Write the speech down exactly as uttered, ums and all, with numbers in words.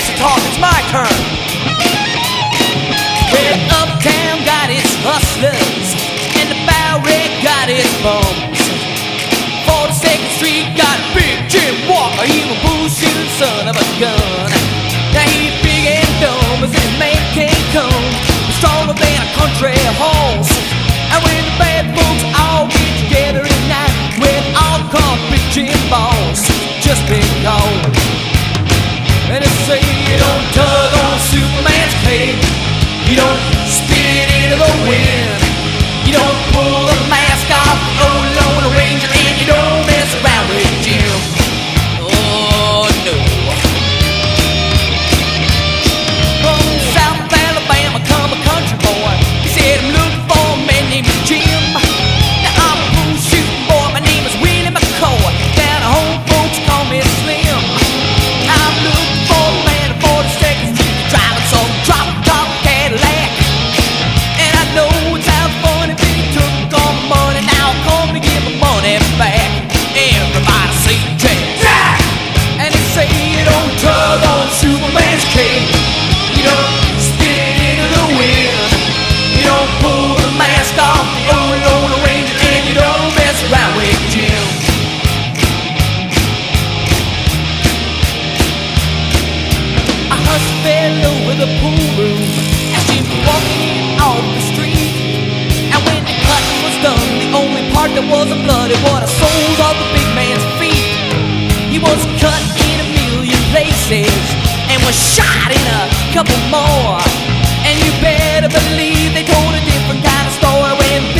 gangster talk, it's my turn. Well, Uptown got its hustlers, and the Bowery got its bums. forty-second Street got Big Jim Walker, he was a bullshooting son of a gun. Now he's big and dumb as any man can come, stronger than a country horse. And when the bad folks all get together at night, when all come Big Jim Boss, just been gone. And they say you don't tug on Superman's cape, you don't spit into the wind, you don't pull the mask off the old Lone Ranger, and you don't mess around with Jim. Oh no. From South Alabama come a country boy. He said I'm looking for a man named Jim. Now I'm a bull shooting boy, my name is Willie McCoy. Down at home folks call me Slim. I'm looking for a man at forty-second Street, driving some drop-top Cadillac. And I know it sounds funny, but he took all my money, now I'm come to get my money back. Everybody say Jack, Jack! And they say you don't tug on Superman's cape, you don't spit into the wind, you don't pull the mask off the old Lone Ranger, and you don't mess around with Jim. A hush fell over the pool room as Jim was walking in off the street. And when the cutting was done, the only part that wasn't bloody was the soles of the big man's feet. He was cut in a million places and was shot in a couple more. And you better believe they told a different kind of story when